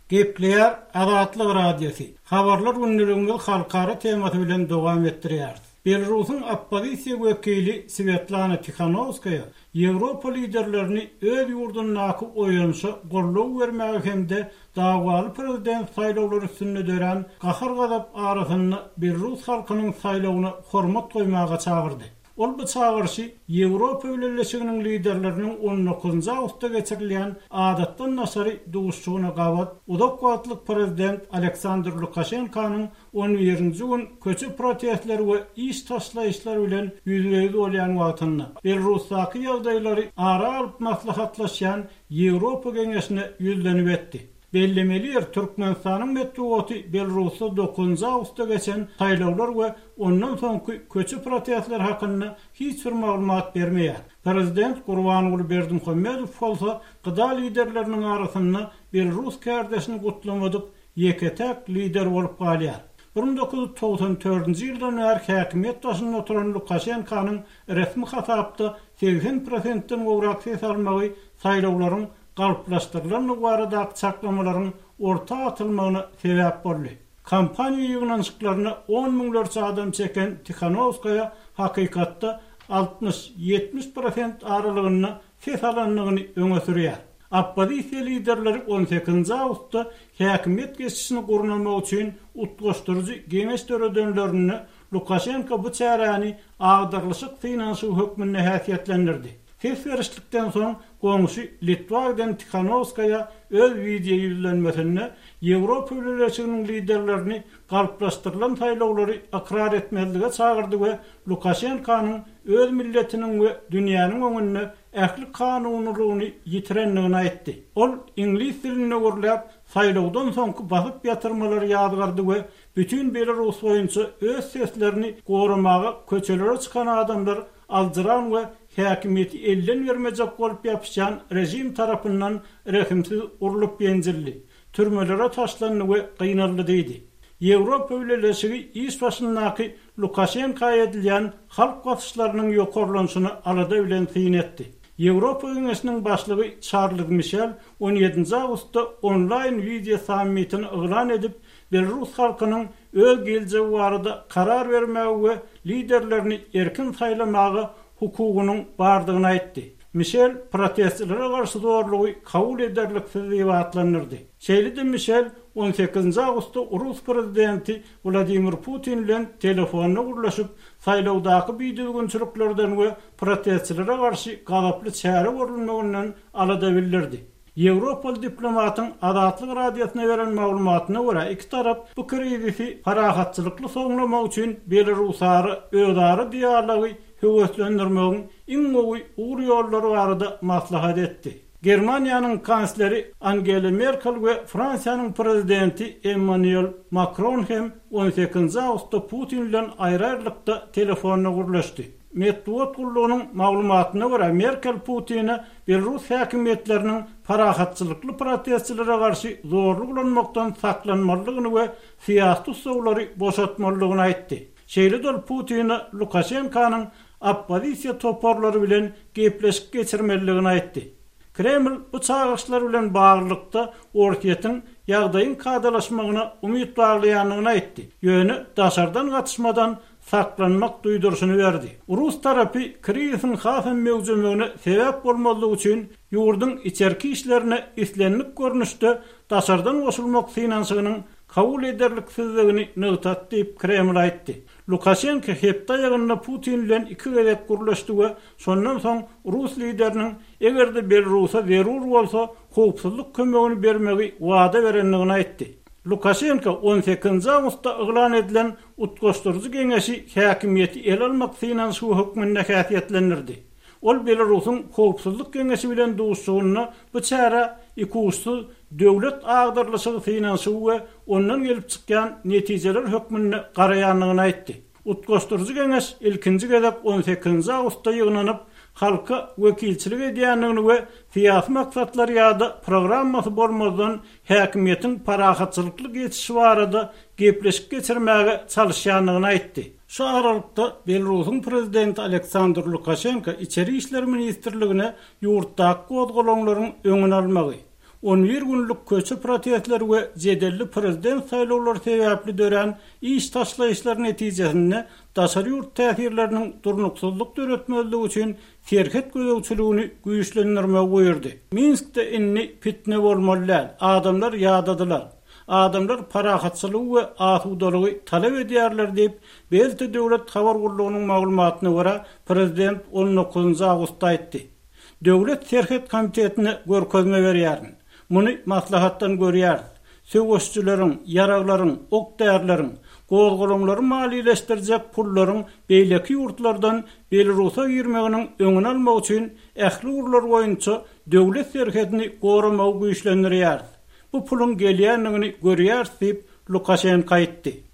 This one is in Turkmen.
Gepleyer Azatlyk Radiosu. Habarlar gündüliginde halkara teması bilen dowam etdirýär. Belarusyň oppozisiýa wekili Svetlana Tikhanovskaya Ýewropa liderlerini öz ýurdunaky oýunşa gorlaw bermäge hemde dagwaly prezident saýlawlary üstünde dören gahar gazap arasyny Belarus halkynyň saýlawyna hormat goýmaga çagyrdy. Ol bu çağırışı Ýewropa ýöneliginiň liderleriniň 19-njy awgustda geçirilýän adatdan nasary duguşçugyna gawat udak wagtlyk prezident Aleksandr Lukashenkanyň 11-nji gün köçü protestleri we iş taşlaýyşlar bilen ýüzleýdi bolýan wagtyny Belarusdaky ýagdaýlary ara alyp maslahatlaşýan Ýewropa Geňeşine ýüzlenip etdi. Bellemeler Türkmenistanyň metbuaty Belarusda 9-njy awgustda geçen saýlawlar we ondan soňky köçü protestler hakynda hiç bir maglumat bermeýär. Prezident Gurbanuly Berdimuhammedow bolsa gyda liderleriniň arasynda Belarus kardeşini gutlamadyp ýeketek lider bolup galýar. 1994-nji ýyldan bäri häkimet başynda oturan Lukashenkanyň resmi hasapda 80%-den gowrak ses almagy saýlawlaryň galplaşdyrılan barada çaklamaların orta atılmagyna sebäp boldy. Kampaniýa ýygnançyklaryna 10 miňlerçe adam çeken Tikhanovskaya hakykatda 60-70% aralygyny ses alanlygyny öňe sürýär. Oppozisiýa liderleri 18-nji awgustda häkimet geçişini gurulmak üçin utgaşdyrjy geňeş döredönlerini Lukashenko bu çäräni agdarlyşyk finansiýa hökmüne häsiýetlendirdi. Ses verişlikden soň goňşy Litwadan Tikhanovskaya öz video ýüzlenmesine Ýewropa ýöneliginiň liderlerini galplaşdyrylan saýlawlary akrar etmezlige çagyrdy we Lukashenkanyň öz milletiniň we dünýäniň öňünde ähli kanunlygyny ýitirenligini aýtdy. Ol ingliz dilinde gurulýan saýlawdan soňky basyp ýatyrmalary ýadgardy we bütün Belarus boýunça öz seslerini goramaga köçelere çykan adamlar aldyran we häkimeti elden vermejek bolup ýapyşan rejim tarapyndan rehimsiz urulup ýenjildi. Türmelere taşlandy we gynaldy diýdi. Ýewropa ýöneligini iş başyndaky Lukashenko'ya edilýän halk gatyşlarynyň ýokarlanyşyny alada bilen tyn etdi. Ýewropa Geňeşiniň başlygy Charles Michel 17-nji awgustda online video sammitini ýylan edip Belarus halkynyň öz geljegi barada karar bermäge we liderlerini erkin saýlamagy hukugynyň bardygyny aýtdy. Michel protestçilere garşy zorlugy kabul ederliksiz diýip atlandyrdy. Şeýle Michel 18-nji awgustda Rus prezidenti Vladimir Putin bilen telefonna gurlaşyp saýlawdaky biýdilgünçiliklerden we protestçilere garşy gazaply çäre görülmegininden alada bildirdi. Ýewropa diplomatyň Azatlyk Radiosyna beren maglumatyna görä iki tarap bu krizisi parahatçylykly soňlamak üçin Belarusary özara diýarlygy höwetlendirmegiň iň gowy ugur ýollary barada maslahat etdi. Germaniýanyň kansleri Angela Merkel we Fransiýanyň prezidenti Emmanuel Macron hem 18-nji awgustda Putin bilen aýrarlykda telefonna gurlaşdy. Metbuat gullugynyň maglumatyna görä Merkel Putin'i Belarus häkimetleriniň parahatçylykly protestçilere garşy zorluk ulanmakdan saklanmalygyny we siýasy sowlary boşatmalygyny aýtdy. Şeýle dol Putin'i Lukashenkanyň oppozisiýa toparlary bilen gepleşip geçirmeligini aýtdy. Kreml bu çağrışlar bilen bağlılıkta orkiyetin ýagdaýyň kadalaşmagyna umyt baglaýanlygyny aýtdy. Ýöne daşardan gatışmadan saklanmak duýdurşyny berdi. Rus tarapy kriziň hasam mewjudligine sebäp bolmalygy üçin ýurduň içerki işlerine islenlik görnüşde daşardan goşulmak finansiýasynyň kabul ederliksizligini nöwtat diýip Kreml aýtdy. Lukashenko hepde ýagynda Putin bilen iki gezek gurlaşdy we şondan soň Rus lideriniň egerde Belarusa zerur bolsa howpsuzlyk kömegini bermegi wada berenligini aýtdy. Lukashenko 18-nji awgustda ýylan edilen utgaşdyrjy geňeşi häkimeti el almak finansiýa hökmünde häsiýetlendirdi. Ol Belarusyň howpsuzlyk geňeşi bilen duguşgyny bu çäre ikuwsuz döwlet agdarlyşygy finansiýa we ondan gelip çykýan netijeler hökmünde garaýanlygyny aýtdy. Utgaşdyrjy geňeş ilkinji gezek 18-nji awgustda ýygnanyp halka wekilçilik edýänligini we siýasy maksatlar ýa-da programmasy bolmadan häkimetiň parahatçylykly geçişi barada gepleşip geçirmäge çalışýanlygyny aýtdy. Şu aralykda Belarusyň prezidenti Aleksandr Lukashenko içeri işler ministrligine ýurtdaky gozgolanylaryň öňüni almagy, 11 günlük köçü protestler we jedelli prezident saýlawlary sebäpli dören iş taşlaýyşlar netijesinde daşary ýurt täsirleriniň durnuksuzluk döretmezligi üçin serket gözegçiligini güýçlendirmek buyurdy. Minskde inni fitne bolmaly, adamlar ýadadylar. Adamlar parahatçylygy we asudalygy talep edýärler diýip, Belti döwlet habar gurulugynyň maglumatyna görä prezident 19 awgustda aýtdy. Döwlet serhet komitetine görkezme berýär. Muny maslahatdan görýär. Söwüşçüleriň, yaraglaryň, okdärleriň, gozgulumlary maliýeleşdirjek pullaryň beýleki ýurtlardan Belarusa girmeginiň öňüni almak üçin ähli urlar boýunça döwlet serhetini goramak güýçlendirýär. Bu pulun gelýänligini görýär diýip Lukashenko aýtdy.